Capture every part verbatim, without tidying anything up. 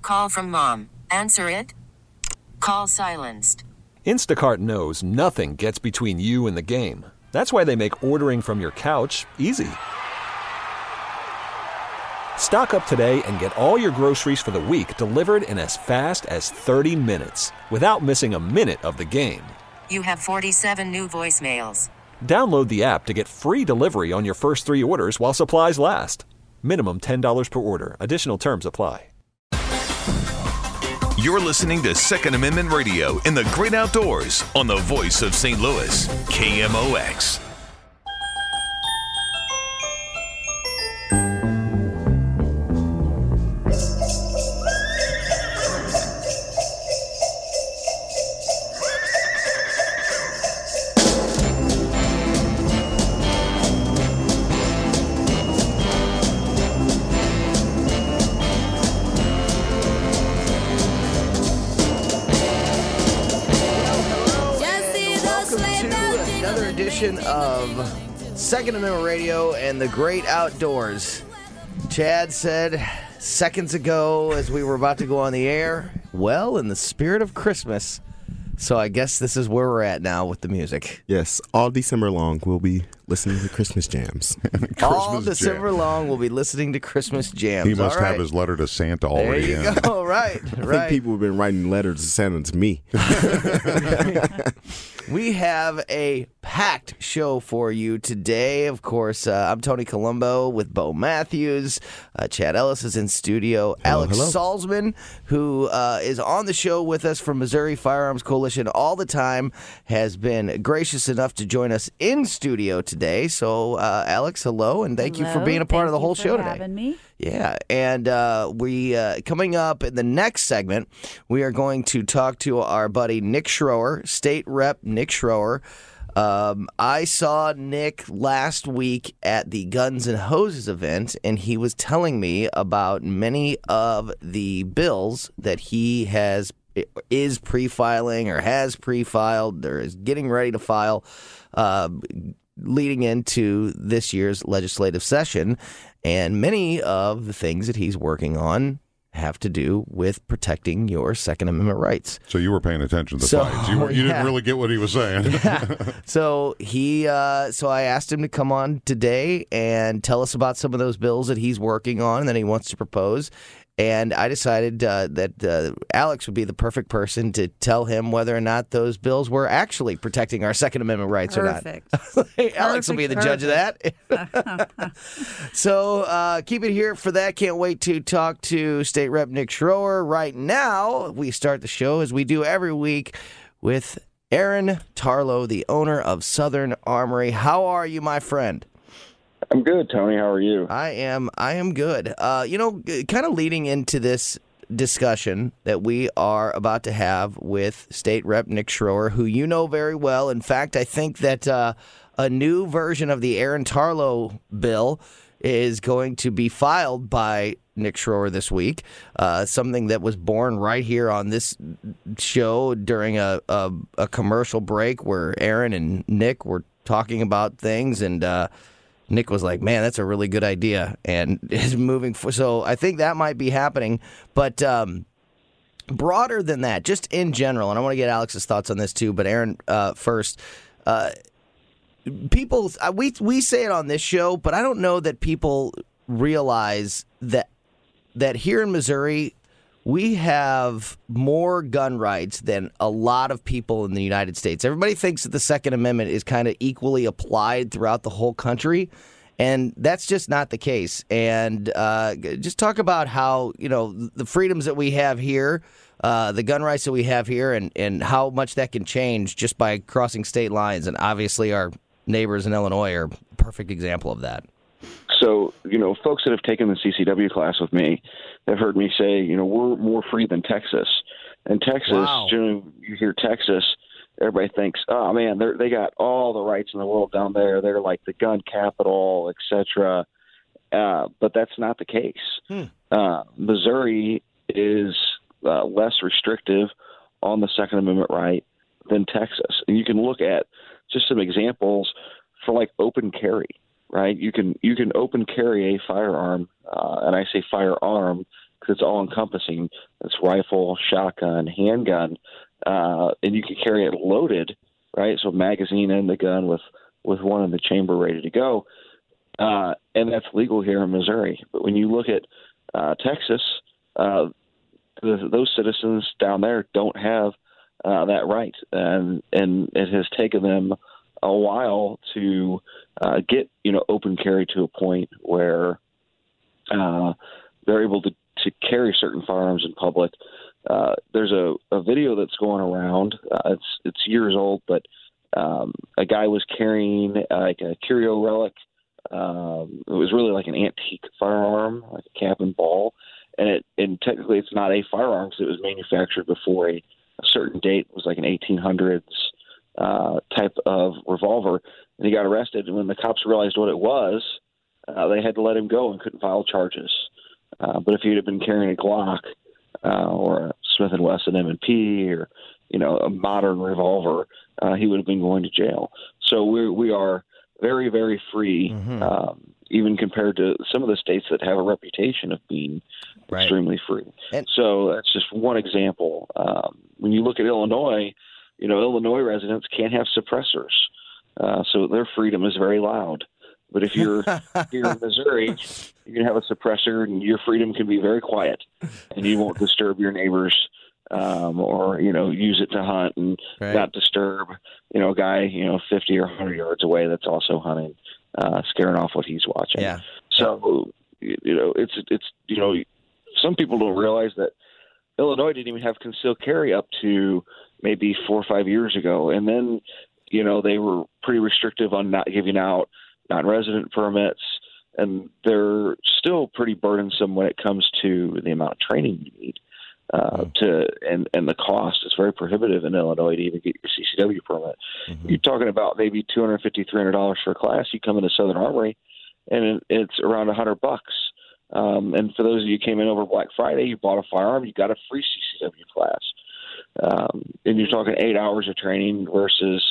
Call from mom. Answer it. Call silenced. Instacart knows nothing gets between you and the game. That's why they make ordering from your couch easy. Stock up today and get all your groceries for the week delivered in as fast as thirty minutes without missing a minute of the game. You have forty-seven new voicemails. Download the app to get free delivery on your first three orders while supplies last. Minimum ten dollars per order. Additional terms apply. You're listening to Second Amendment Radio in the great outdoors on the voice of Saint Louis, K M O X. Of Second Amendment Radio and the Great Outdoors. Chad said seconds ago as we were about to go on the air, well, in the spirit of Christmas. So I guess this is where we're at now with the music. Yes, all December long we'll be listening to Christmas jams. Christmas all December jam. long we'll be listening to Christmas jams. He must all right. have his letter to Santa There already you in. go. Right, I right. think people have been writing letters to Santa to me. We have a packed show for you today. Of course, uh, I'm Tony Colombo with Bo Matthews. Uh, Chad Ellis is in studio. Hello, Alex hello. Salzman, who uh, is on the show with us from Missouri Firearms Coalition all the time, has been gracious enough to join us in studio today. So, uh, Alex, hello, and thank you for Hello. being a part Thank of the you whole for show today. having me. Yeah, and uh, we uh, coming up in the next segment, we are going to talk to our buddy Nick Schroer, State Rep Nick Schroer. Um, I saw Nick last week at the Guns and Hoses event, and he was telling me about many of the bills that he has is pre-filing or has pre-filed or is getting ready to file uh, leading into this year's legislative session. And many of the things that he's working on have to do with protecting your Second Amendment rights. So you were paying attention to the So, fights. You, were, you yeah. didn't really get what he was saying. Yeah. So he, uh, so I asked him to come on today and tell us about some of those bills that he's working on and that he wants to propose. And I decided uh, that uh, Alex would be the perfect person to tell him whether or not those bills were actually protecting our Second Amendment rights Perfect. or not. Alex will be the judge of that. So uh, keep it here for that. Can't wait to talk to State Rep Nick Schroer. Right now, we start the show as we do every week with Aaron Tarlow, the owner of Southern Armory. How are you, my friend? I'm good, Tony. How are you? I am. I am good. Uh, you know, kind of leading into this discussion that we are about to have with State Rep Nick Schroer, who you know very well. In fact, I think that uh, a new version of the Aaron Tarlow bill is going to be filed by Nick Schroer this week. Uh, something that was born right here on this show during a, a, a commercial break where Aaron and Nick were talking about things, and uh, Nick was like, man, that's a really good idea, and is moving for. So I think that might be happening. But um, broader than that, just in general, and I want to get Alex's thoughts on this too, but Aaron uh, first. Uh, people, uh, we we say it on this show, but I don't know that people realize that that here in Missouri, we have more gun rights than a lot of people in the United States. Everybody thinks that the Second Amendment is kind of equally applied throughout the whole country, and that's just not the case. And uh, just talk about how, you know, the freedoms that we have here, uh, the gun rights that we have here, and, and how much that can change just by crossing state lines. And obviously our neighbors in Illinois are a perfect example of that. So, you know, folks that have taken the C C W class with me have heard me say, you know, we're more free than Texas. And Texas, Wow. generally, you hear Texas, everybody thinks, oh, man, they they got all the rights in the world down there. They're like the gun capital, et cetera. Uh, but that's not the case. Hmm. Uh, Missouri is uh, less restrictive on the Second Amendment right than Texas. And you can look at just some examples for like open carry. Right, you can you can open carry a firearm, uh, and I say firearm because it's all encompassing. It's rifle, shotgun, handgun, uh, and you can carry it loaded, right? So magazine in the gun with, with one in the chamber ready to go. Uh, and that's legal here in Missouri. But when you look at uh, Texas, uh, the, those citizens down there don't have uh, that right. And, and it has taken them a while to uh, get, you know, open carry to a point where uh, they're able to, to carry certain firearms in public. Uh, there's a, a video that's going around. Uh, it's it's years old, but um, a guy was carrying uh, like a curio relic. Um, it was really like an antique firearm, like a cap and ball. And it and technically it's not a firearm because it was manufactured before a, a certain date. It was like an eighteen hundreds uh, type of revolver. And he got arrested. And when the cops realized what it was, uh, they had to let him go and couldn't file charges. Uh, but if he'd have been carrying a Glock uh, or a Smith and Wesson M and P or, you know, a modern revolver, uh, he would have been going to jail. So we we are very, very free, mm-hmm. um, even compared to some of the states that have a reputation of being right. extremely free. And- so that's just one example. Um, when you look at Illinois, you know, Illinois residents can't have suppressors. Uh, so their freedom is very loud. But if you're here in Missouri, you can have a suppressor and your freedom can be very quiet and you won't disturb your neighbors um, or, you know, use it to hunt and right. not disturb, you know, a guy, you know, fifty or one hundred yards away that's also hunting, uh, scaring off what he's watching. Yeah. So, you know, it's, it's, you know, some people don't realize that Illinois didn't even have concealed carry up to maybe four or five years ago. And then, you know, they were pretty restrictive on not giving out non-resident permits, and they're still pretty burdensome when it comes to the amount of training you need. Uh, mm. to and, and the cost is very prohibitive in Illinois to even get your C C W permit. Mm-hmm. You're talking about maybe two hundred fifty dollars, three hundred dollars for a class. You come into Southern Armory, and it, it's around one hundred bucks. Um, and for those of you who came in over Black Friday, you bought a firearm, you got a free C C W class. Um, and you're talking eight hours of training versus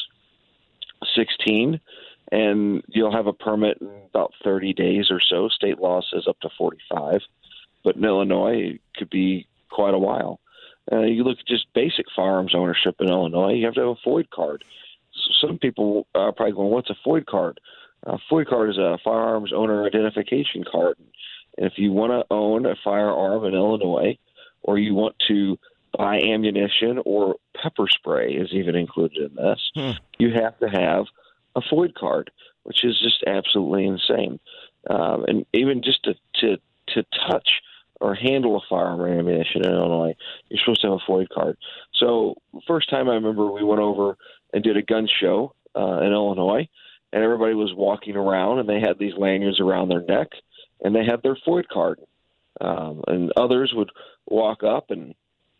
sixteen. And you'll have a permit in about thirty days or so. State law says up to forty-five. But in Illinois, it could be quite a while. Uh, you look at just basic firearms ownership in Illinois, you have to have a FOID card. So some people are probably going, what's a FOID card? A FOID card is a firearms owner identification card. And if you want to own a firearm in Illinois, or you want to buy ammunition or pepper spray is even included in this, hmm. you have to have a FOID card, which is just absolutely insane. Um, and even just to, to to touch or handle a firearm or ammunition in Illinois, you're supposed to have a FOID card. So first time I remember we went over and did a gun show uh, in Illinois, and everybody was walking around, and they had these lanyards around their neck, and they had their FOID card. Um, and others would walk up and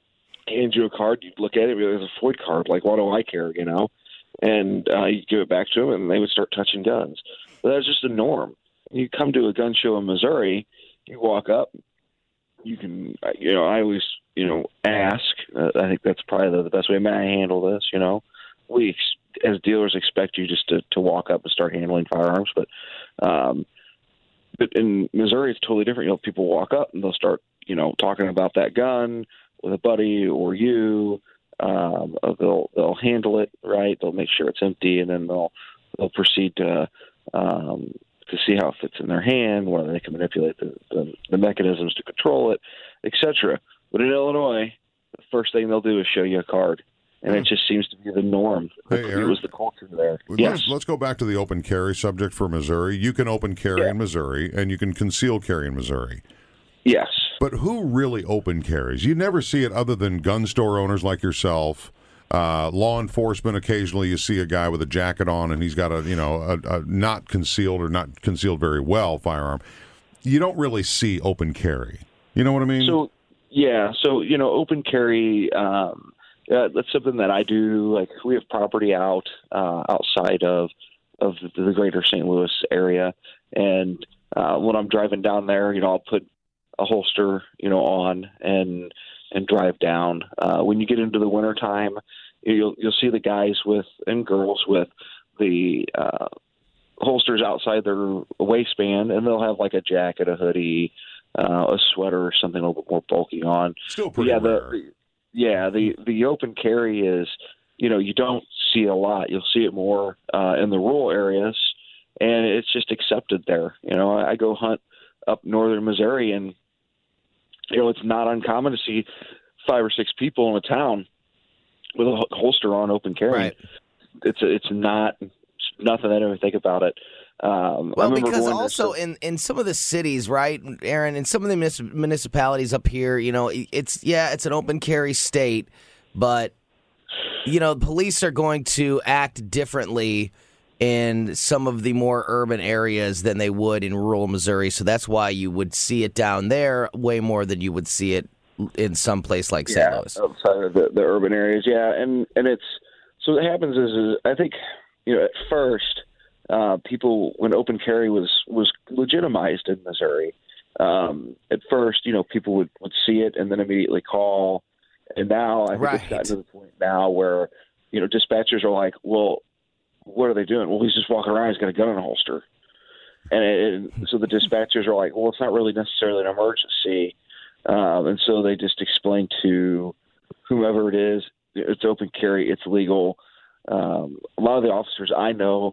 hand you a card. You'd look at it, and there's a FOID card. Like, what do I care, you know? And uh, you give it back to them, and they would start touching guns. But that's just the norm. You come to a gun show in Missouri, you walk up, you can, you know, I always, you know, ask. Uh, I think that's probably the, the best way. May I handle this? You know, we as dealers expect you just to, to walk up and start handling firearms, but um, but in Missouri it's totally different. You know, people walk up and they'll start, you know, talking about that gun with a buddy or you. Um, they'll they'll handle it right. They'll make sure it's empty, and then they'll they'll proceed to um, to see how it fits in their hand, whether they can manipulate the, the, the mechanisms to control it, et cetera. But in Illinois, the first thing they'll do is show you a card, and it just seems to be the norm. Hey, it Eric, was the culture there. Let's, yes. let's go back to the open carry subject for Missouri. You can open carry yeah. in Missouri, and you can conceal carry in Missouri. Yes. But who really open carries? You never see it other than gun store owners like yourself. Uh, law enforcement, occasionally you see a guy with a jacket on and he's got a, you know, a, a not concealed or not concealed very well firearm. You don't really see open carry. You know what I mean? So, yeah. So, you know, open carry, um, uh, that's something that I do. Like, we have property out uh, outside of, of the greater Saint Louis area. And uh, when I'm driving down there, you know, I'll put a holster, you know, on and and drive down. Uh, when you get into the wintertime, you'll you'll see the guys with and girls with the uh, holsters outside their waistband, and they'll have like a jacket, a hoodie, uh, a sweater or something a little bit more bulky on. Still pretty yeah, rare. The, yeah, the the open carry is, you know, you don't see a lot. You'll see it more uh, in the rural areas, and it's just accepted there. You know, I, I go hunt up northern Missouri, and you know, it's not uncommon to see five or six people in a town with a holster on, open carry. Right. It's it's not it's nothing. I never think about it. Um, well, I remember because going to also some- in, in some of the cities, right, Aaron, in some of the munis- municipalities up here, you know, it's yeah, it's an open carry state, but you know, police are going to act differently in some of the more urban areas than they would in rural Missouri. So that's why you would see it down there way more than you would see it in some place like Saint yeah, Louis. outside of the, the urban areas. Yeah, and and it's so what happens is, is I think you know at first uh, people when open carry was was legitimized in Missouri. Um, at first, you know, people would, would see it and then immediately call. And now I think Right. it's gotten to the point now where you know dispatchers are like, well, what are they doing? Well, he's just walking around. He's got a gun in a holster. And, it, and so the dispatchers are like, well, it's not really necessarily an emergency. Um, and so they just explain to whomever it is, it's open carry, it's legal. Um, a lot of the officers I know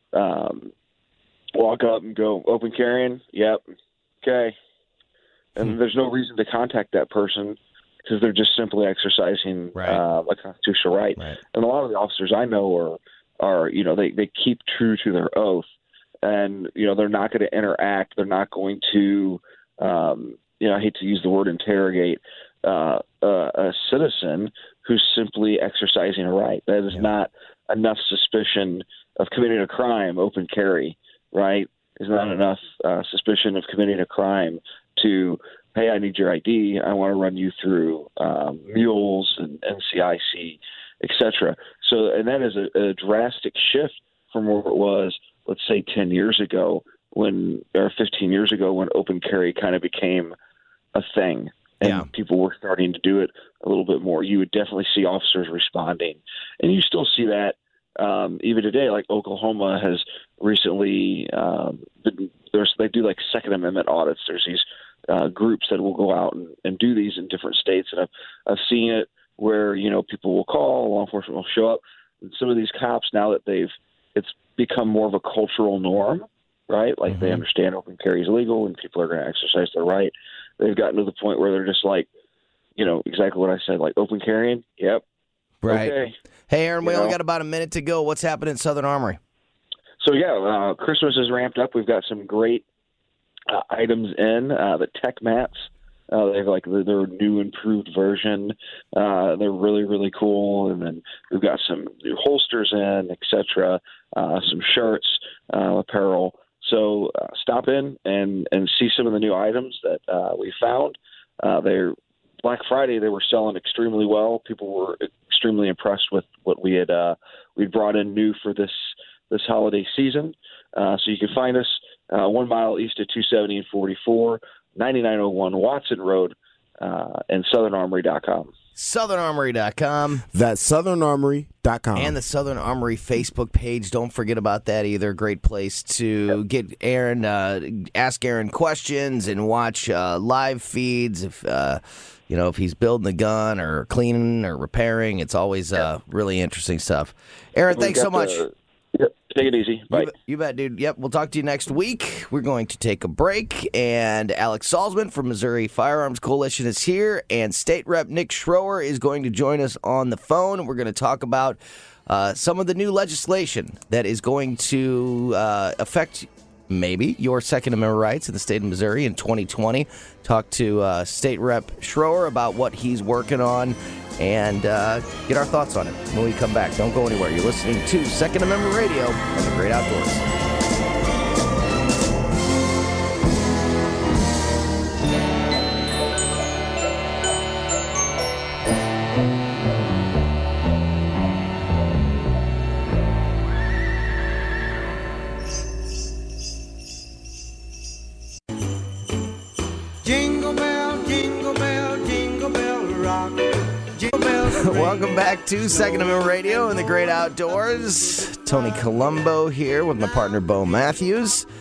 um, walk up and go, open carrying? Yep. Okay. And Hmm. there's no reason to contact that person because they're just simply exercising Right. uh, a constitutional right. Right. And a lot of the officers I know are, are you know, they, they keep true to their oath. And, you know, they're not going to interact. They're not going to, um, you know, I hate to use the word interrogate, uh, uh, a citizen who's simply exercising a right. That is Yeah. not enough suspicion of committing a crime, open carry, right? Is not enough uh, suspicion of committing a crime to, hey, I need your I D. I want to run you through um, mules and N C I C, et cetera. So, and that is a, a drastic shift from where it was, let's say, ten years ago when, or fifteen years ago when open carry kind of became a thing and Yeah. people were starting to do it a little bit more. You would definitely see officers responding, and you still see that um, even today. Like Oklahoma has recently, um, been, there's, they do like Second Amendment audits. There's these uh, groups that will go out and, and do these in different states, and I've I've seen it where you know people will call, law enforcement will show up, and some of these cops now that they've it's become more of a cultural norm, right? Like Mm-hmm. they understand open carry is legal and people are going to exercise their right. They've gotten to the point where they're just like, you know, exactly what I said, like open carrying. Yep. Right. Okay. Hey, Aaron, we You only know? got about a minute to go. What's happening at Southern Armory? So yeah, uh, Christmas is ramped up. We've got some great uh, items in uh, the tech mats. Uh, they have like their, their new improved version. Uh, they're really, really cool. And then we've got some new holsters in, et cetera, uh, some shirts, uh, apparel. So uh, stop in and, and see some of the new items that uh, we found. Uh, they're Black Friday. They were selling extremely well. People were extremely impressed with what we had uh, we brought in new for this this holiday season. Uh, so you can find us uh, one mile east of two seventy and forty-four. ninety-nine oh one Watson Road, uh, and southern armory dot com. southern armory dot com. That's southern armory dot com. And the Southern Armory Facebook page. Don't forget about that either. Great place to get Aaron, uh, ask Aaron questions and watch uh, live feeds. If uh, you know if he's building the gun or cleaning or repairing, it's always uh, really interesting stuff. Aaron, We've thanks so got much. the- yep, take it easy. Bye. You bet, you bet, dude. Yep, we'll talk to you next week. We're going to take a break, and Alex Salzman from Missouri Firearms Coalition is here, and State Rep Nick Schroer is going to join us on the phone. We're going to talk about uh, some of the new legislation that is going to uh, affect maybe your Second Amendment rights in the state of Missouri in twenty twenty. Talk to uh, State Rep Schroer about what he's working on and uh, get our thoughts on it when we come back. Don't go anywhere. You're listening to Second Amendment Radio on the Great Outdoors. Jingle bell, jingle bell, jingle bell rock. Jingle bells ring. Welcome back to Second Amendment Radio and the Great Outdoors. Tony Colombo here with my partner Bo Matthews.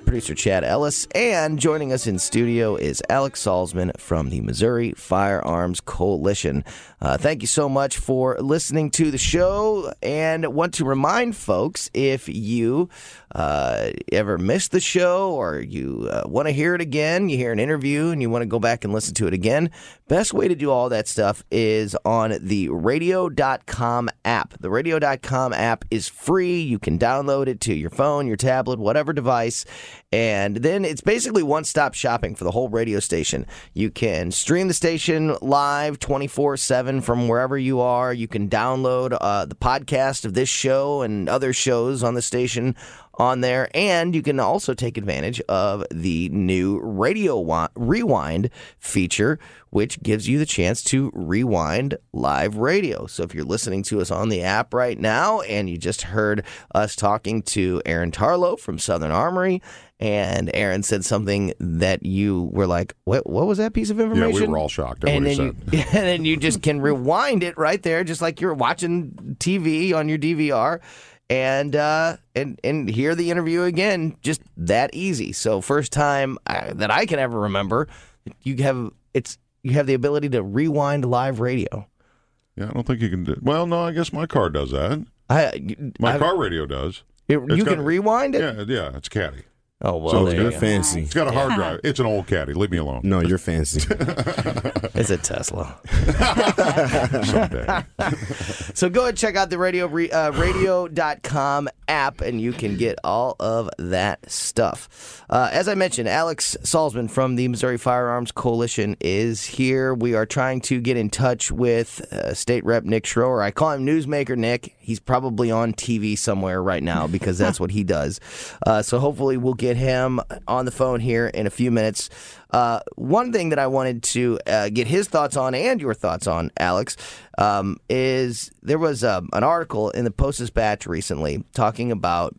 producer Chad Ellis, and joining us in studio is Alex Salzman from the Missouri Firearms Coalition. Uh, thank you so much for listening to the show, and want to remind folks, if you uh, ever missed the show or you uh, want to hear it again, you hear an interview and you want to go back and listen to it again, best way to do all that stuff is on the radio dot com app. The radio dot com app is free. You can download it to your phone, your tablet, whatever device, and then it's basically one-stop shopping for the whole radio station. You can stream the station live twenty-four seven from wherever you are. You can download uh, the podcast of this show and other shows on the station on there, and you can also take advantage of the new Radio Wa- Rewind feature, which gives you the chance to rewind live radio. So if you're listening to us on the app right now and you just heard us talking to Aaron Tarlow from Southern Armory, and Aaron said something that you were like, what, what was that piece of information? Yeah, we were all shocked at and what he then said. You, and then you just can rewind it right there, just like you're watching T V on your D V R. And uh, and and hear the interview again, just that easy. So first time I, that I can ever remember, you have it's you have the ability to rewind live radio. Yeah, I don't think you can do. Well, no, I guess my car does that. I, My I, car radio does. it, It's you got- can rewind it. Yeah, yeah, it's Caddy. Oh well, So there it's you You're go. fancy. It's got a hard drive. It's an old Caddy. Leave me alone. No, you're fancy. It's a Tesla. Someday. So go ahead and check out the radio uh, radio dot com app, and you can get all of that stuff. Uh, as I mentioned, Alex Salzman from the Missouri Firearms Coalition is here. We are trying to get in touch with uh, State Rep Nick Schroer. I call him Newsmaker Nick. He's probably on T V somewhere right now because that's what he does. Uh, so hopefully we'll get him on the phone here in a few minutes. Uh, one thing that I wanted to uh, get his thoughts on and your thoughts on, Alex, um, is there was um, an article in the Post-Dispatch recently talking about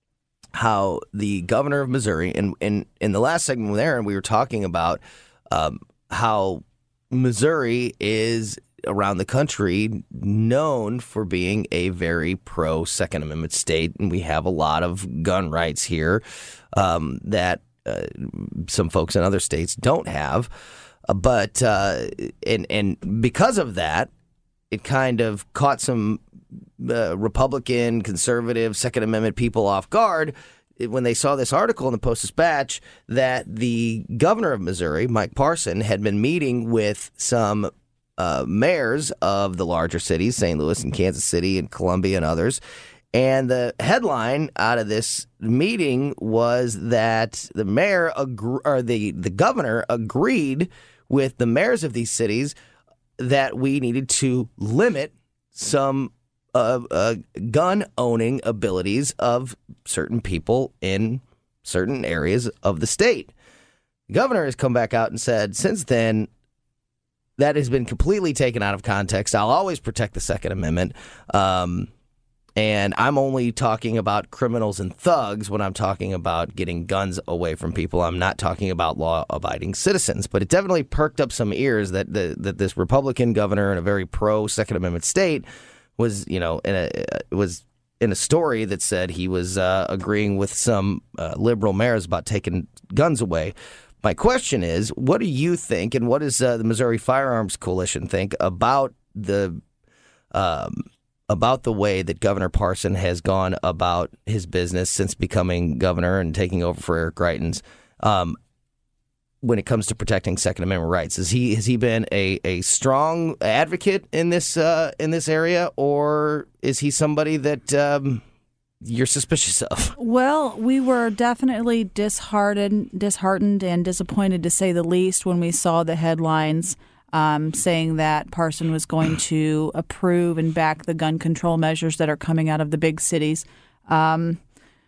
how the governor of Missouri, and in, in the last segment with Aaron, we were talking about um, how Missouri is around the country known for being a very pro Second Amendment state, and we have a lot of gun rights here um, that uh, some folks in other states don't have. Uh, but uh, and and because of that, it kind of caught some uh, Republican, conservative, Second Amendment people off guard when they saw this article in the Post-Dispatch that the governor of Missouri, Mike Parson, had been meeting with some Uh, mayors of the larger cities, Saint Louis and Kansas City and Columbia and others. And the headline out of this meeting was that the mayor agr- or the, the governor agreed with the mayors of these cities that we needed to limit some uh, uh, gun owning abilities of certain people in certain areas of the state. The governor has come back out and said, since then, that has been completely taken out of context. I'll always protect the Second Amendment. Um, and I'm only talking about criminals and thugs when I'm talking about getting guns away from people. I'm not talking about law-abiding citizens. But it definitely perked up some ears that the, that this Republican governor in a very pro-Second Amendment state was, you know, in a was in a story that said he was uh, agreeing with some uh, liberal mayors about taking guns away. My question is, what do you think, and what does uh, the Missouri Firearms Coalition think about the um, about the way that Governor Parson has gone about his business since becoming governor and taking over for Eric Greitens um, when it comes to protecting Second Amendment rights? Has he has he been a, a strong advocate in this uh, in this area, or is he somebody that um, you're suspicious of? Well, we were definitely disheartened, disheartened and disappointed, to say the least, when we saw the headlines um, saying that Parson was going to approve and back the gun control measures that are coming out of the big cities. Um,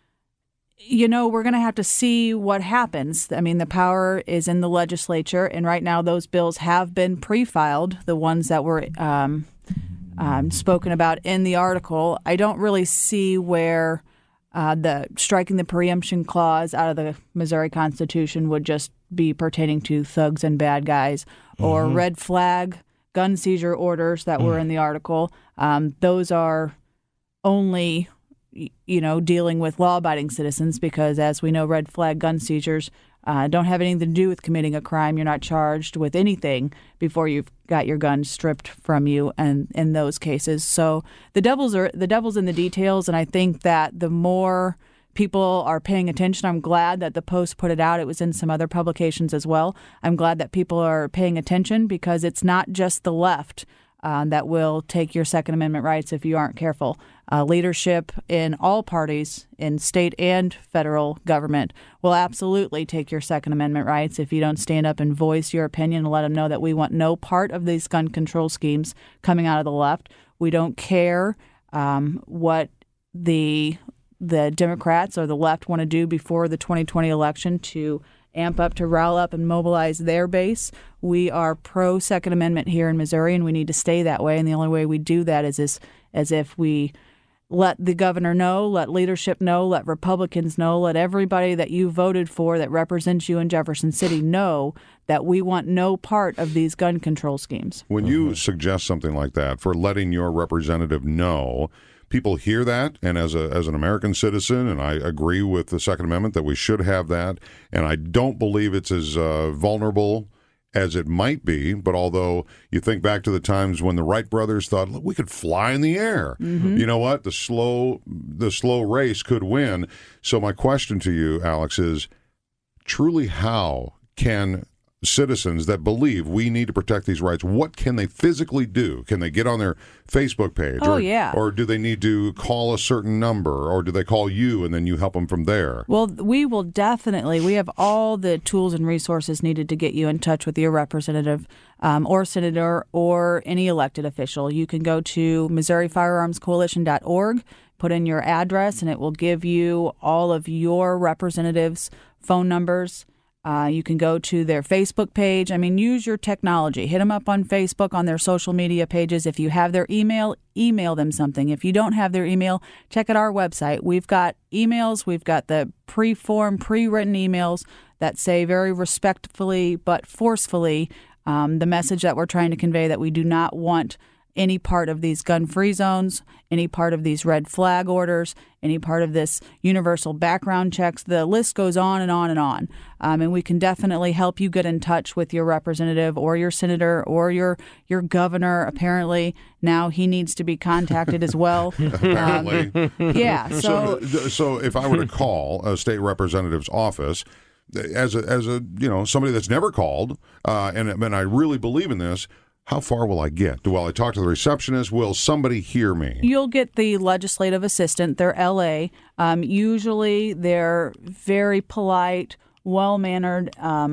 you know, we're going to have to see what happens. I mean, the power is in the legislature, and right now those bills have been pre-filed, the ones that were um, um, spoken about in the article. I don't really see where uh, the striking the preemption clause out of the Missouri Constitution would just be pertaining to thugs and bad guys, or mm-hmm. red flag gun seizure orders that mm. were in the article. Um, those are only you know, dealing with law-abiding citizens because, as we know, red flag gun seizures uh, don't have anything to do with committing a crime. You're not charged with anything before you've got your gun stripped from you, and in those cases. So the devil's are the devil's in the details, and I think that the more people are paying attention. I'm glad that the Post put it out. It was in some other publications as well. I'm glad that people are paying attention because it's not just the left uh, that will take your Second Amendment rights if you aren't careful. Uh, leadership in all parties, in state and federal government, will absolutely take your Second Amendment rights if you don't stand up and voice your opinion and let them know that we want no part of these gun control schemes coming out of the left. We don't care um, what the the Democrats or the left want to do before the twenty twenty election to amp up, to rile up and mobilize their base. We are pro-Second Amendment here in Missouri, and we need to stay that way. And the only way we do that is as, as if we let the governor know, let leadership know, let Republicans know, let everybody that you voted for that represents you in Jefferson City know that we want no part of these gun control schemes. When you suggest something like that, for letting your representative know, people hear that, and as a as an American citizen, and I agree with the Second Amendment that we should have that, and I don't believe it's as uh, vulnerable as it might be, but although you think back to the times when the Wright brothers thought, look, we could fly in the air. Mm-hmm. You know what? The slow the slow race could win. So my question to you, Alex, is truly how can citizens that believe we need to protect these rights, what can they physically do? Can they get on their Facebook page? Oh, or, yeah. Or do they need to call a certain number? Or do they call you and then you help them from there? Well, we will definitely. We have all the tools and resources needed to get you in touch with your representative um, or senator or any elected official. You can go to Missouri Firearms Coalition dot org, put in your address, and it will give you all of your representatives' phone numbers. Uh, you can go to their Facebook page. I mean, use your technology. Hit them up on Facebook, on their social media pages. If you have their email, email them something. If you don't have their email, check out our website. We've got emails. We've got the pre-formed, pre-written emails that say very respectfully but forcefully um, the message that we're trying to convey, that we do not want any part of these gun-free zones, any part of these red flag orders, any part of this universal background checks. The list goes on and on and on. Um, and we can definitely help you get in touch with your representative or your senator or your your governor. Apparently, now he needs to be contacted as well. Apparently. Um, yeah. So, so, so if I were to call a state representative's office, as a, as a you know somebody that's never called, uh, and, and I really believe in this, how far will I get? Will I talk to the receptionist? Will somebody hear me? You'll get the legislative assistant. They're L A. Um, usually they're very polite, well-mannered um,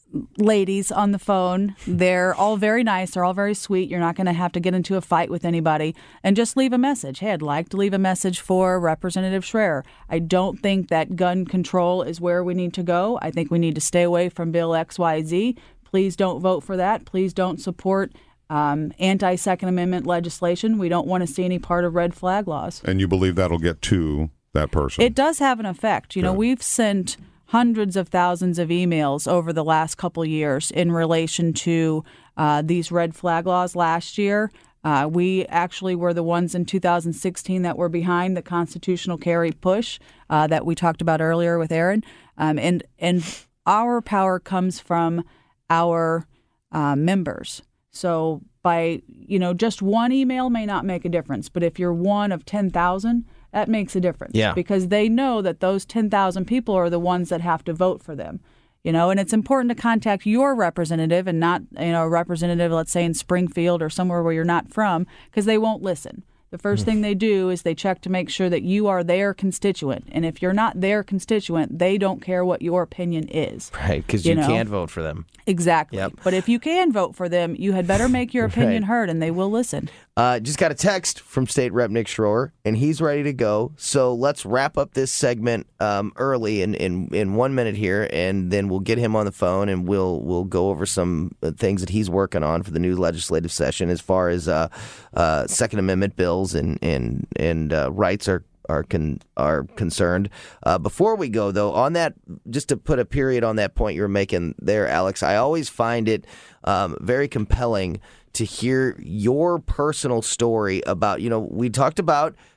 ladies on the phone. They're all very nice. They're all very sweet. You're not going to have to get into a fight with anybody. And just leave a message. Hey, I'd like to leave a message for Representative Schreier. I don't think that gun control is where we need to go. I think we need to stay away from Bill X Y Z. Please don't vote for that. Please don't support um, anti-Second Amendment legislation. We don't want to see any part of red flag laws. And you believe that'll get to that person? It does have an effect. You Good. know, we've sent hundreds of thousands of emails over the last couple years in relation to uh, these red flag laws. Last year, uh, we actually were the ones in two thousand sixteen that were behind the constitutional carry push uh, that we talked about earlier with Aaron. Um, and, and our power comes from our uh, members. So by, you know, just one email may not make a difference, but if you're one of ten thousand, that makes a difference. Yeah. Because they know that those ten thousand people are the ones that have to vote for them. You know, and it's important to contact your representative and not, you know, a representative, let's say in Springfield or somewhere where you're not from, because they won't listen. The first thing they do is they check to make sure that you are their constituent. And if you're not their constituent, they don't care what your opinion is. Right, because you, you know? can't vote for them. Exactly. Yep. But if you can vote for them, you had better make your opinion Right. heard, and they will listen. Uh, just got a text from State Rep Nick Schroer, and he's ready to go. So let's wrap up this segment um, early in, in, in one minute here, and then we'll get him on the phone, and we'll we'll go over some things that he's working on for the new legislative session as far as uh, uh, Second Amendment bills and and and uh, rights are are con- are concerned. Uh, before we go, though, on that, just to put a period on that point you were making there, Alex, I always find it um, very compelling to hear your personal story about, you know, we talked about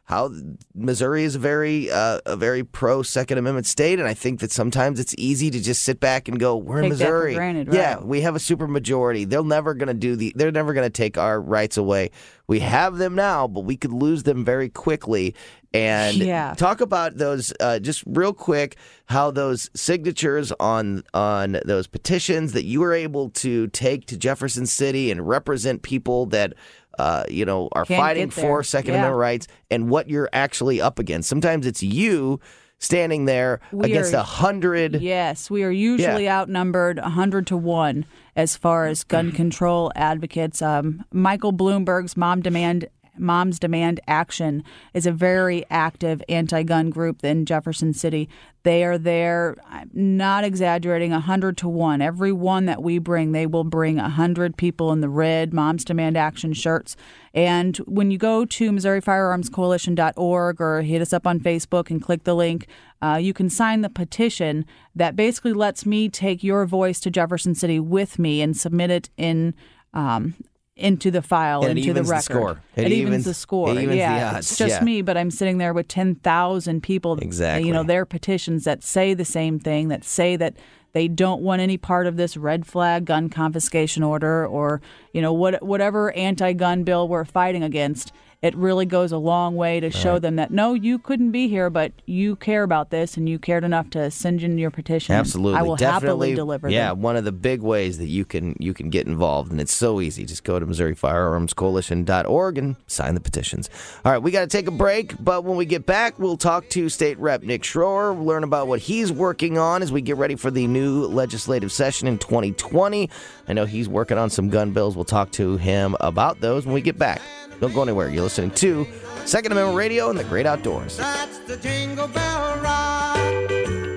how Missouri is a very uh, a very pro Second Amendment state, and I think that sometimes it's easy to just sit back and go, "We're in Take that for Missouri, granted, right? yeah, we have a super majority. They're never going to do the. They're never going to take our rights away. We have them now, but we could lose them very quickly." And Yeah. talk about those uh, just real quick, how those signatures on on those petitions that you were able to take to Jefferson City and represent people that uh, you know are Can't fighting get there. for Second Yeah. Amendment rights, and what you're actually up against. Sometimes it's you standing there We against are- a hundred. Yes, we are usually outnumbered one hundred to one as far as gun control advocates. Um, Michael Bloomberg's Mom Demand Moms Demand Action is a very active anti-gun group in Jefferson City. They are there, I'm not exaggerating, one hundred to one. Every one that we bring, they will bring one hundred people in the red Moms Demand Action shirts. And when you go to Missouri Firearms Coalition dot org or hit us up on Facebook and click the link, uh, you can sign the petition that basically lets me take your voice to Jefferson City with me and submit it in um, into the file, And it into the evens the record. score. It, It evens, evens- the score. it evens yeah, the it's odds, just yeah. me, but I'm sitting there with ten thousand people. Exactly. You know, their petitions that say the same thing, that say that they don't want any part of this red flag gun confiscation order, or you know, what whatever anti-gun bill we're fighting against. It really goes a long way to show them that, no, you couldn't be here, but you care about this and you cared enough to send in your petition. Absolutely, I will definitely happily deliver Yeah, them. one of the big ways that you can you can get involved, and it's so easy. Just go to Missouri Firearms Coalition dot org and sign the petitions. All right, we got to take a break, but when we get back, we'll talk to State Rep Nick Schroer, learn about what he's working on as we get ready for the new legislative session in twenty twenty. I know he's working on some gun bills. We'll talk to him about those when we get back. Don't go anywhere. You're listening to Second Amendment Radio and the Great Outdoors. That's the Jingle Bell Rock.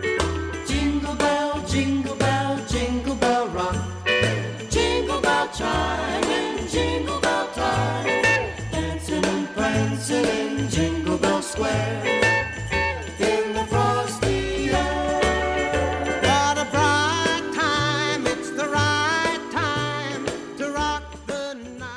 Jingle bell, jingle bell, jingle bell rock. Jingle bell chime in Jingle Bell time. Dancing and prancing in Jingle Bell Square. In the frosty air. What a bright time, it's the right time to rock the night.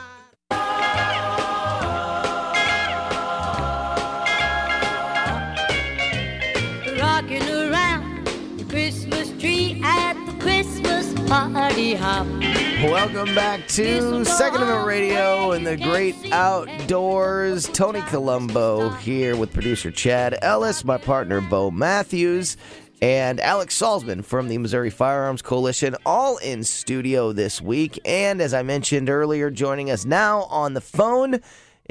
Rocking around the Christmas tree at the Christmas party hop. Welcome back to Second Amendment Radio and the Great Outdoors. Tony Colombo here with producer Chad Ellis, my partner Bo Matthews, and Alex Salzman from the Missouri Firearms Coalition, all in studio this week. And as I mentioned earlier, joining us now on the phone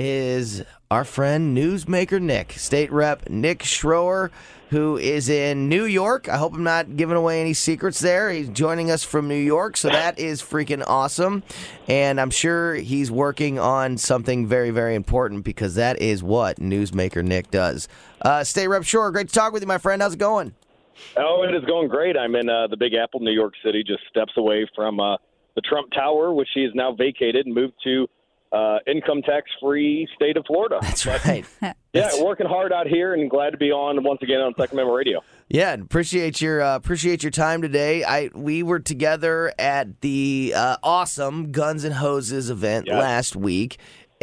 is our friend newsmaker Nick, State Rep Nick Schroer, who is in New York. I hope I'm not giving away any secrets there. He's joining us from New York, so that is freaking awesome. And I'm sure he's working on something very, very important, because that is what newsmaker Nick does. Uh, State Rep Schroer, great to talk with you, my friend. How's it going? Oh, it is going great. I'm in uh, the Big Apple, New York City, just steps away from uh, the Trump Tower, which he has now vacated and moved to uh, income tax-free state of Florida. That's right. Yeah, working hard out here, and glad to be on once again on Second Amendment Radio. Yeah, and appreciate your uh, appreciate your time today. I we were together at the uh, awesome Guns and Hoses event Yeah. last week.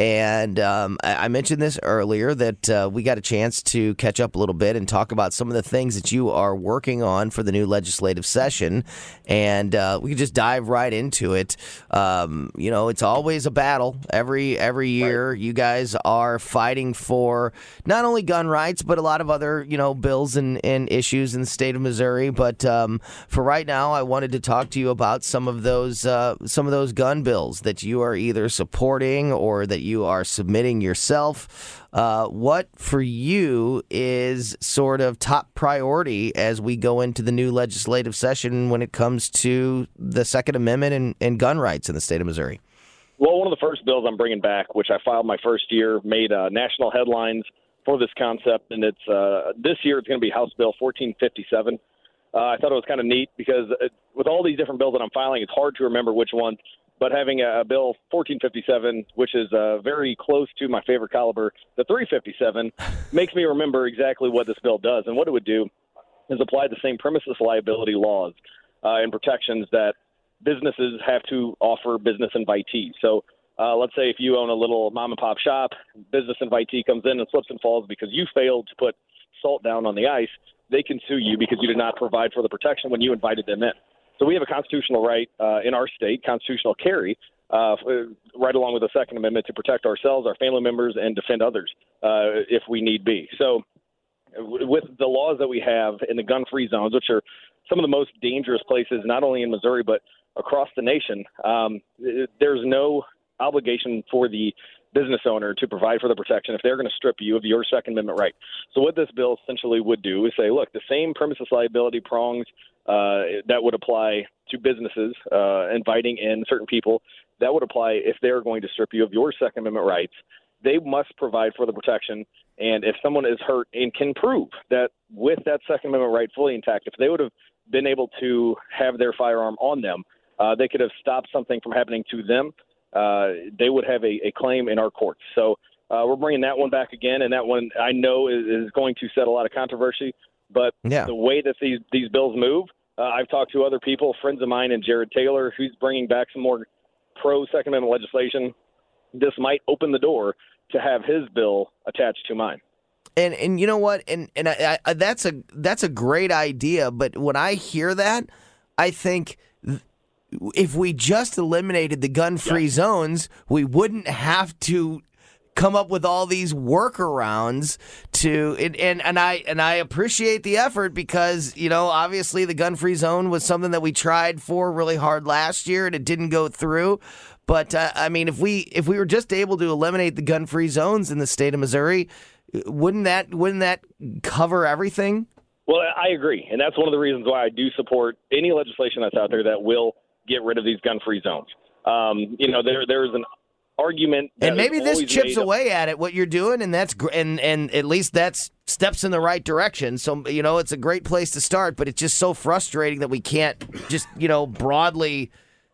And um, I I mentioned this earlier that uh, we got a chance to catch up a little bit and talk about some of the things that you are working on for the new legislative session. And uh, we could just dive right into it. Um, you know, it's always a battle every every year. Right. You guys are fighting for not only gun rights, but a lot of other, you know, bills and, and issues in the state of Missouri. But um, for right now, I wanted to talk to you about some of those uh, some of those gun bills that you are either supporting or that you are submitting yourself. Uh, what for you is sort of top priority as we go into the new legislative session when it comes to the Second Amendment and, and gun rights in the state of Missouri? Well, one of the first bills I'm bringing back, which I filed my first year, made uh, national headlines for this concept, and it's uh, this year it's going to be House Bill fourteen fifty-seven. Uh, I thought it was kind of neat because it, with all these different bills that I'm filing, it's hard to remember which one. But having a, a bill fourteen fifty-seven, which is uh, very close to my favorite caliber, the three fifty-seven, makes me remember exactly what this bill does. And what it would do is apply the same premises liability laws uh, and protections that businesses have to offer business invitees. So Uh, let's say if you own a little mom and pop shop, business invitee comes in and slips and falls because you failed to put salt down on the ice, they can sue you because you did not provide for the protection when you invited them in. So we have a constitutional right uh, in our state, constitutional carry, uh, right along with the Second Amendment to protect ourselves, our family members, and defend others uh, if we need be. So with the laws that we have in the gun-free zones, which are some of the most dangerous places, not only in Missouri but across the nation, um, there's no obligation for the business owner to provide for the protection if they're going to strip you of your Second Amendment right. So what this bill essentially would do is say, look, the same premises liability prongs uh, that would apply to businesses uh, inviting in certain people, that would apply if they're going to strip you of your Second Amendment rights. They must provide for the protection. And if someone is hurt and can prove that with that Second Amendment right fully intact, if they would have been able to have their firearm on them, uh, they could have stopped something from happening to them. Uh, they would have a, a claim in our courts. So uh, we're bringing that one back again, and that one I know is, is going to set a lot of controversy. But yeah. the way that these, these bills move, uh, I've talked to other people, friends of mine, and Jared Taylor, who's bringing back some more pro-Second Amendment legislation. This might open the door to have his bill attached to mine. And and you know what? And and I, I, that's a that's a great idea. But when I hear that, I think th- if we just eliminated the gun-free yeah. zones, we wouldn't have to come up with all these workarounds to and, and and I and I appreciate the effort because, you know, obviously the gun-free zone was something that we tried for really hard last year and it didn't go through. But uh, I mean, if we if we were just able to eliminate the gun-free zones in the state of Missouri, wouldn't that wouldn't that cover everything? Well, I agree, and that's one of the reasons why I do support any legislation that's out there that will get rid of these gun-free zones. Um, you know, there there is an argument, that and maybe this chips made away at it what you're doing, and that's gr- and and at least that's steps in the right direction. So you know, it's a great place to start, but it's just so frustrating that we can't just you know broadly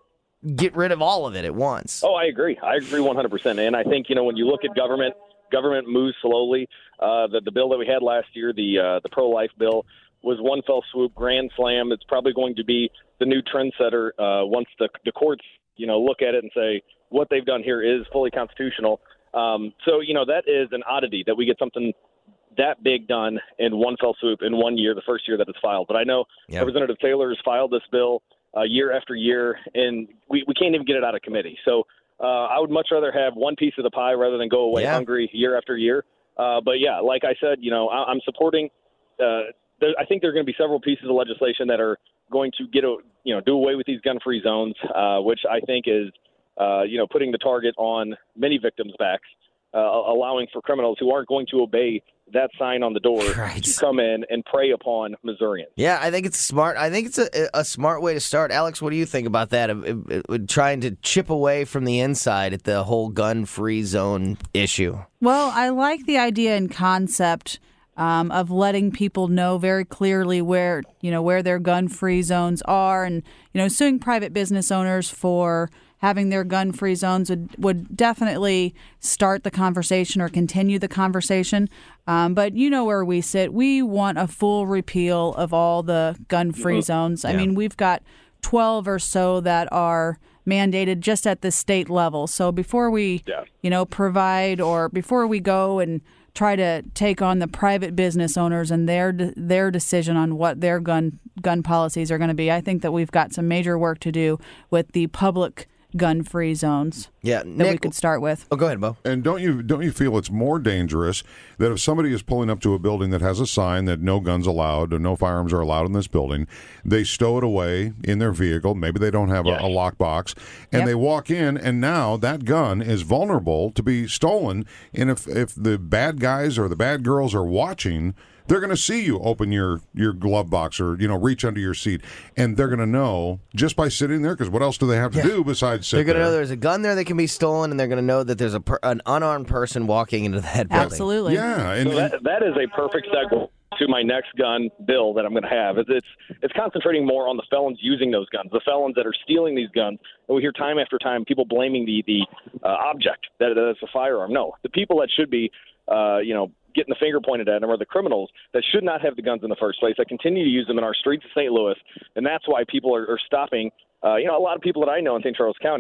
get rid of all of it at once. Oh, I agree. I agree one hundred percent. And I think, you know, when you look at government, government moves slowly. Uh, the, the bill that we had last year, the uh, the pro-life bill, was one fell swoop, grand slam. It's probably going to be the new trendsetter uh, once the, the courts, you know, look at it and say what they've done here is fully constitutional. Um, so, you know, that is an oddity that we get something that big done in one fell swoop in one year, the first year that it's filed. But I know yep. Representative Taylor has filed this bill Uh, year after year, and we, we can't even get it out of committee. So uh, I would much rather have one piece of the pie rather than go away yeah. hungry year after year. Uh, but, yeah, like I said, you know, I, I'm supporting uh, – there, I think there are going to be several pieces of legislation that are going to get a, you know, do away with these gun-free zones, uh, which I think is, uh, you know, putting the target on many victims' backs, uh, allowing for criminals who aren't going to obey that sign on the door right. to come in and prey upon Missourians. Yeah, I think it's smart. I think it's a, a smart way to start. Alex, what do you think about that? Of, of, of trying to chip away from the inside at the whole gun-free zone issue. Well, I like the idea and concept um, of letting people know very clearly where you know where their gun-free zones are, and you know suing private business owners for having their gun-free zones would, would definitely start the conversation or continue the conversation. Um, but you know where we sit. We want a full repeal of all the gun-free zones. I Yeah. mean, we've got twelve or so that are mandated just at the state level. So before we, yeah. you know, provide or before we go and try to take on the private business owners and their their decision on what their gun gun policies are going to be, I think that we've got some major work to do with the public gun-free zones yeah, that Nick, we could start with. Oh, go ahead, Bo. And don't you don't you feel it's more dangerous that if somebody is pulling up to a building that has a sign that no guns allowed or no firearms are allowed in this building, they stow it away in their vehicle, maybe they don't have yes. a, a lockbox, and Yep. they walk in, and now that gun is vulnerable to be stolen, and if, if the bad guys or the bad girls are watching, they're going to see you open your, your glove box or, you know, reach under your seat, and they're going to know just by sitting there, because what else do they have to Yeah. do besides sit They're going to there? know there's a gun there that can be stolen, and they're going to know that there's a per, an unarmed person walking into that building. Absolutely. Yeah, and, So that, that is a perfect segue to my next gun bill that I'm going to have. It's, it's it's concentrating more on the felons using those guns, the felons that are stealing these guns. And we hear time after time people blaming the the uh, object that, that it's a firearm. No, the people that should be, uh, you know, getting the finger pointed at them are the criminals that should not have the guns in the first place, that continue to use them in our streets of Saint Louis. And that's why people are, are stopping. Uh, you know, a lot of people that I know in Saint Charles County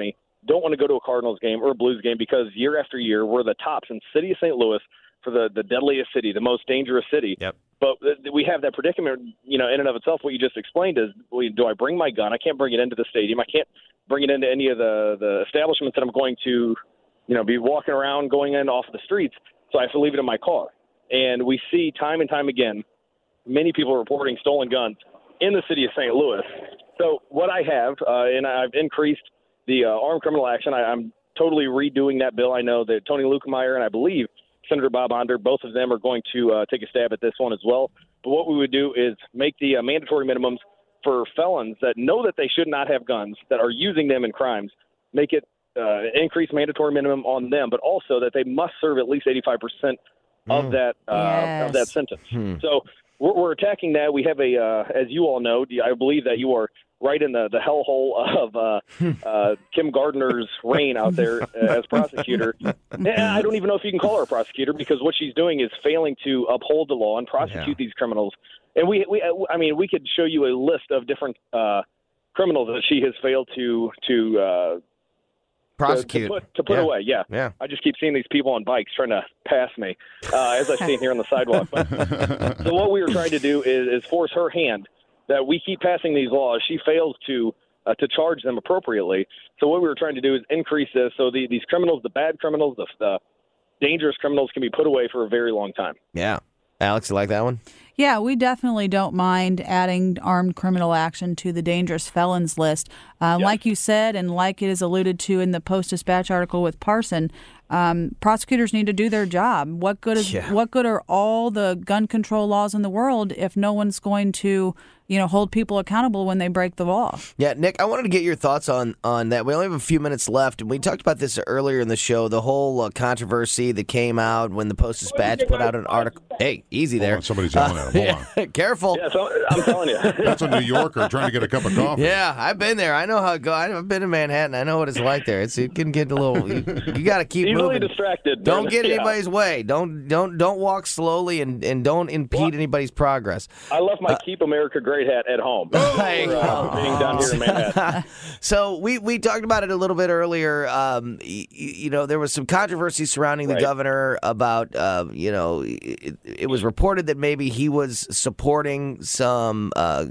don't want to go to a Cardinals game or a Blues game because year after year we're the tops in the city of Saint Louis for the, the deadliest city, the most dangerous city. Yep. But we have that predicament, you know, in and of itself. What you just explained is, well, do I bring my gun? I can't bring it into the stadium. I can't bring it into any of the, the establishments that I'm going to, you know, be walking around, going in off the streets. So I have to leave it in my car. And we see time and time again, many people reporting stolen guns in the city of Saint Louis. So what I have, uh, and I've increased the uh, armed criminal action. I, I'm totally redoing that bill. I know that Tony Lukemeyer and I believe Senator Bob Onder, both of them are going to uh, take a stab at this one as well. But what we would do is make the uh, mandatory minimums for felons that know that they should not have guns, that are using them in crimes, make it uh, increase mandatory minimum on them, but also that they must serve at least eighty-five percent of Mm. that uh, Yes. of that sentence. Hmm. So we're, we're attacking that. We have a, uh, as you all know, I believe that you are right in the, the hellhole of uh, uh, Kim Gardner's reign out there as prosecutor. And I don't even know if you can call her a prosecutor because what she's doing is failing to uphold the law and prosecute Yeah. these criminals. And we, we, I mean, we could show you a list of different uh, criminals that she has failed to to uh, Prosecute. to, to put, to put Yeah. away. Yeah. Yeah. I just keep seeing these people on bikes trying to pass me uh, as I stand here on the sidewalk. But, so what we were trying to do is, is force her hand that we keep passing these laws. She fails to uh, to charge them appropriately. So what we were trying to do is increase this so the, these criminals, the bad criminals, the, the dangerous criminals, can be put away for a very long time. Yeah. Alex, you like that one? Yeah, we definitely don't mind adding armed criminal action to the dangerous felons list. Uh, Yep. Like you said, and like it is alluded to in the Post-Dispatch article with Parson, um, prosecutors need to do their job. What good is Yeah. what good are all the gun control laws in the world if no one's going to, you know, hold people accountable when they break the law? Yeah, Nick, I wanted to get your thoughts on, on that. We only have a few minutes left, and we talked about this earlier in the show, the whole uh, controversy that came out when the Post-Dispatch put out an article. Hey, easy there. Hold on, somebody's yelling at him. Hold on. Careful. Yeah, so I'm telling you. That's a New Yorker trying to get a cup of coffee. Yeah, I've been there. I know how it goes. I've been in Manhattan. I know what it's like there. It's it can get a little. You, you got to keep Easily moving. distracted. Don't get Yeah. anybody's way. Don't don't don't walk slowly and, and don't impede Well, anybody's progress. I left my Keep America Great hat at home. Hey. For, uh, being down here in Manhattan. So we, we talked about it a little bit earlier. Um, y- y- you know, there was some controversy surrounding the Right. governor about, uh, you know, it, it was reported that maybe he was supporting some uh,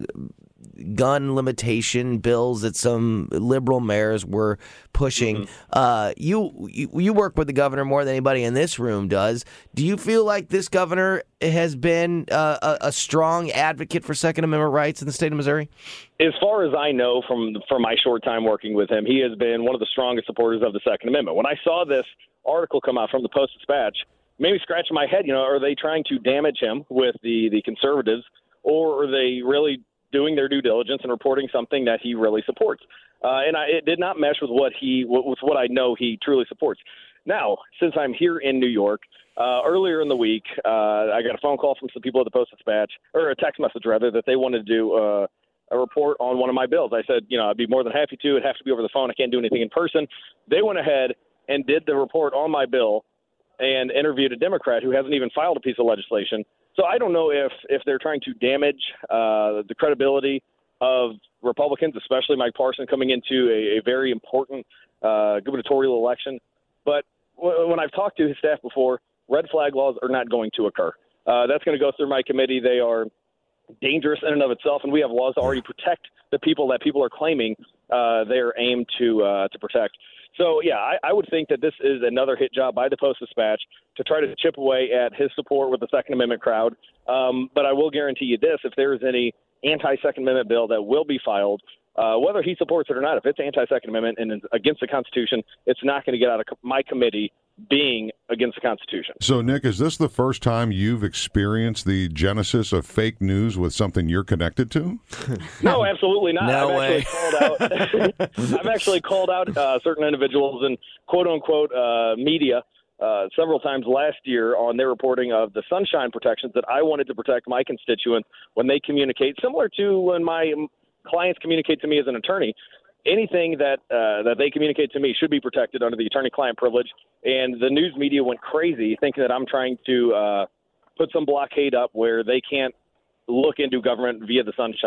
gun limitation bills that some liberal mayors were pushing. Mm-hmm. Uh, you, you you work with the governor more than anybody in this room does. Do you feel like this governor has been uh, a, a strong advocate for Second Amendment rights in the state of Missouri? As far as I know from from my short time working with him, he has been one of the strongest supporters of the Second Amendment. When I saw this article come out from the Post-Dispatch, it made me scratch my head. You know, are they trying to damage him with the, the conservatives, or are they really doing their due diligence and reporting something that he really supports? Uh, and I, it did not mesh with what he with what I know he truly supports. Now, since I'm here in New York, uh, earlier in the week, uh, I got a phone call from some people at the Post-Dispatch, or a text message rather, that they wanted to do uh, a report on one of my bills. I said, you know, I'd be more than happy to. It'd have to be over the phone. I can't do anything in person. They went ahead and did the report on my bill and interviewed a Democrat who hasn't even filed a piece of legislation. So I don't know if, if they're trying to damage uh, the credibility of Republicans, especially Mike Parson coming into a, a very important uh, gubernatorial election. But w- when I've talked to his staff before, red flag laws are not going to occur. Uh, that's going to go through my committee. They are dangerous in and of itself, and we have laws that already protect the people that people are claiming uh, they are aimed to uh, to protect. So, yeah, I, I would think that this is another hit job by the Post-Dispatch to try to chip away at his support with the Second Amendment crowd. Um, but I will guarantee you this, if there is any anti-Second Amendment bill that will be filed, uh, whether he supports it or not, if it's anti-Second Amendment and it's against the Constitution, it's not going to get out of my committee being against the Constitution. So, Nick, is this the first time you've experienced the genesis of fake news with something you're connected to? No, absolutely not. No I've way. Actually called out, I've actually called out uh, certain individuals in quote-unquote uh, media uh, several times last year on their reporting of the sunshine protections that I wanted to protect my constituents when they communicate, similar to when my clients communicate to me as an attorney. Anything that uh, that they communicate to me should be protected under the attorney-client privilege. And the news media went crazy thinking that I'm trying to uh, put some blockade up where they can't look into government via the Sunshine Law.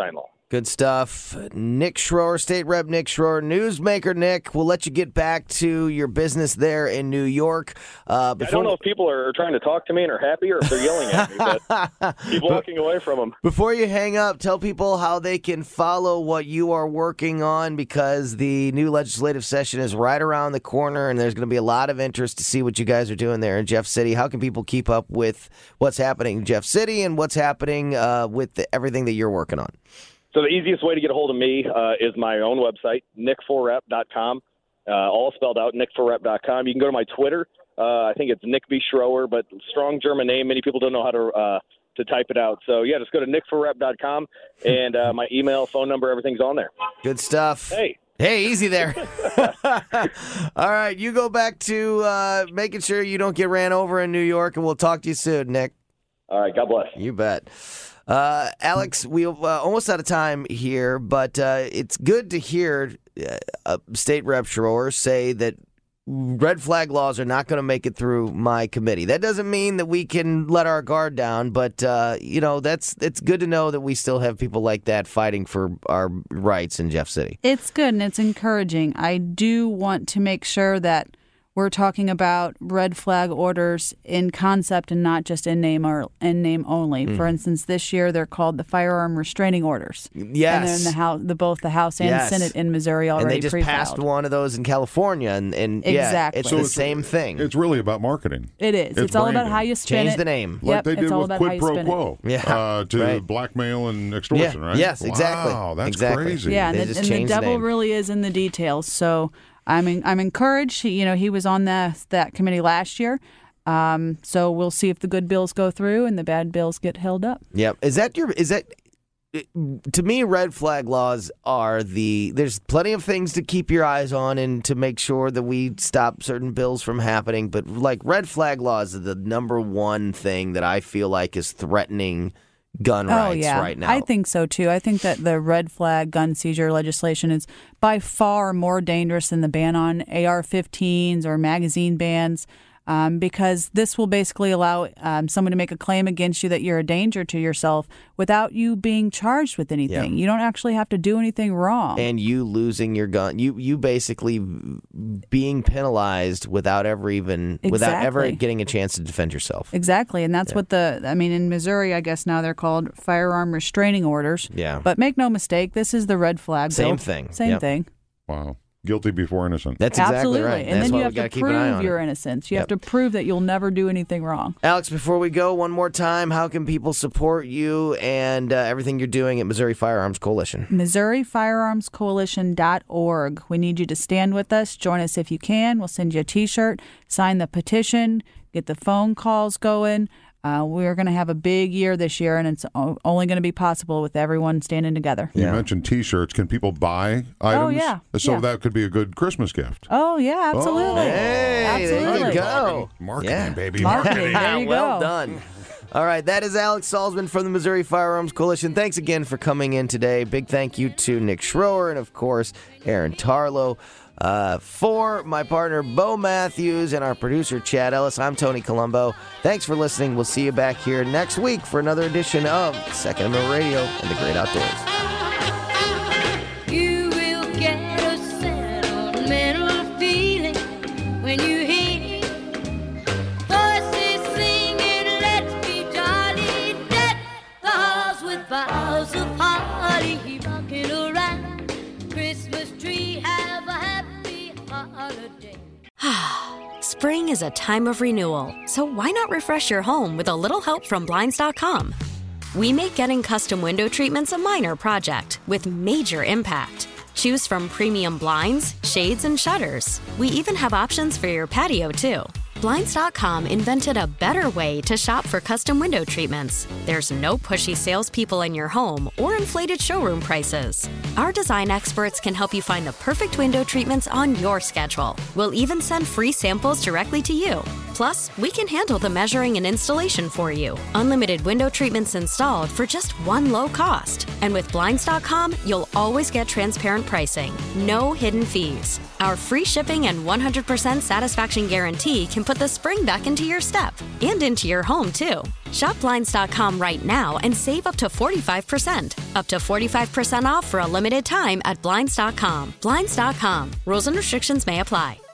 Good stuff. Nick Schroer, State Rep Nick Schroer, newsmaker Nick. We'll let you get back to your business there in New York. Uh, I don't know if people are trying to talk to me and are happy or if they're yelling at me, but keep walking away from them. Before you hang up, tell people how they can follow what you are working on, because the new legislative session is right around the corner and there's going to be a lot of interest to see what you guys are doing there in Jeff City. How can people keep up with what's happening in Jeff City and what's happening uh, with the, everything that you're working on? So the easiest way to get a hold of me uh, is my own website, nick for rep dot com, uh, all spelled out, nick for rep dot com. You can go to my Twitter. Uh, I think it's Nick B. Schroer, but strong German name. Many people don't know how to uh, to type it out. So, yeah, just go to nick for rep dot com, and uh, my email, phone number, everything's on there. Good stuff. Hey. Hey, easy there. All right, you go back to uh, making sure you don't get ran over in New York, and we'll talk to you soon, Nick. All right, God bless. You bet. Uh, Alex, we're uh, almost out of time here, but uh, it's good to hear uh, State Rep Schroer say that red flag laws are not going to make it through my committee. That doesn't mean that we can let our guard down, but uh, you know, that's it's good to know that we still have people like that fighting for our rights in Jeff City. It's good and it's encouraging. I do want to make sure that we're talking about red flag orders in concept and not just in name or in name only. Mm. For instance, this year they're called the firearm restraining orders. Yes, and they're in the house, the both the House and yes. Senate in Missouri already. And they just pre-filed. passed one of those in California, and, and exactly. yeah, it's so the it's, same thing. It's really about marketing. It is. It's, it's all branding. about how you spin Change it. the name, like yep, they did it's all with about quid how you pro spin quo, it. Yeah, uh, to right. blackmail and extortion. Yeah. Right? Yes, wow, exactly. that's exactly. crazy. Yeah, and, They the, just and the changed the devil name. really is in the details. So I'm in, I'm encouraged. He, you know, he was on the, that committee last year. Um, so we'll see if the good bills go through and the bad bills get held up. Yep. Is that your? Is that? To me, red flag laws are the. There's plenty of things to keep your eyes on and to make sure that we stop certain bills from happening. But like red flag laws are the number one thing that I feel like is threatening gun oh, rights yeah. right now. I think so too. I think that the red flag gun seizure legislation is by far more dangerous than the ban on A R fifteens or magazine bans. Um, because this will basically allow um, someone to make a claim against you that you're a danger to yourself without you being charged with anything. Yeah. You don't actually have to do anything wrong. And you losing your gun, you you basically being penalized without ever even without ever Exactly. getting a chance to defend yourself. Exactly, and that's Yeah. what the, I mean, in Missouri, I guess now they're called firearm restraining orders. Yeah. But make no mistake, this is the red flag bill. Same thing. Same Yep. thing. Wow. Guilty before innocent. That's exactly Absolutely. right. And That's then why you we have gotta to keep an eye prove on your it. innocence. You Yep. have to prove that you'll never do anything wrong. Alex, before we go, one more time, how can people support you and uh, everything you're doing at Missouri Firearms Coalition? Missouri Firearms Coalition dot org. We need you to stand with us. Join us if you can. We'll send you a T-shirt. Sign the petition. Get the phone calls going. Uh, we're going to have a big year this year, and it's o- only going to be possible with everyone standing together. You Yeah. mentioned T-shirts. Can people buy items? Oh, yeah. So Yeah. that could be a good Christmas gift. Oh, yeah, absolutely. Hey, absolutely. there you go. Marketing, Yeah. baby. Marketing. There you well go. done. All right, that is Alex Salzman from the Missouri Firearms Coalition. Thanks again for coming in today. Big thank you to Nick Schroer and, of course, Aaron Tarlow. Uh, for my partner, Bo Matthews, and our producer, Chad Ellis, I'm Tony Colombo. Thanks for listening. We'll see you back here next week for another edition of Second Amendment Radio and the Great Outdoors. You will get a sentimental feeling when you hear voices singing, let's be jolly, deck the halls with boughs of holly, rocking around the Christmas tree, have a happy holiday. Spring is a time of renewal, so why not refresh your home with a little help from Blinds dot com? We make getting custom window treatments a minor project with major impact. Choose from premium blinds, shades, and shutters. We even have options for your patio, too. Blinds dot com invented a better way to shop for custom window treatments. There's no pushy salespeople in your home or inflated showroom prices. Our design experts can help you find the perfect window treatments on your schedule. We'll even send free samples directly to you. Plus, we can handle the measuring and installation for you. Unlimited window treatments installed for just one low cost. And with Blinds dot com, you'll always get transparent pricing. No hidden fees. Our free shipping and one hundred percent satisfaction guarantee can put the spring back into your step and into your home, too. Shop Blinds dot com right now and save up to forty-five percent. Up to forty-five percent off for a limited time at Blinds dot com. Blinds dot com. Rules and restrictions may apply.